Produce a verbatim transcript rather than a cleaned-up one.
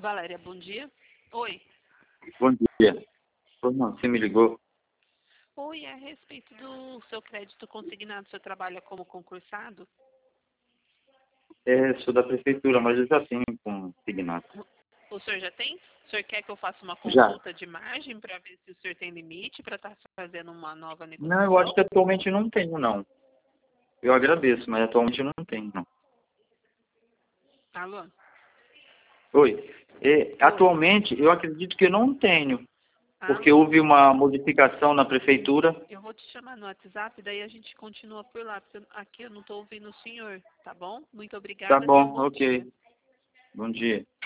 Valéria, bom dia. Oi. Bom dia. Pois não, você me ligou? Oi, é a respeito do seu crédito consignado, você trabalha como concursado? É, sou da prefeitura, mas eu já tenho consignado. O senhor já tem? O senhor quer que eu faça uma Já. consulta de margem para ver se o senhor tem limite para estar fazendo uma nova Não, eu acho negociação? que atualmente não tenho, não. Eu agradeço, mas atualmente não tenho, não. Alô? Oi. É, Oi. atualmente, eu acredito que eu não tenho, porque Alô? houve uma modificação na prefeitura. Eu vou te chamar no WhatsApp, daí a gente continua por lá, porque eu- aqui eu não estou ouvindo o senhor, tá bom? Muito Tá obrigada, tenha um bom, bom dia. ok. Bom dia.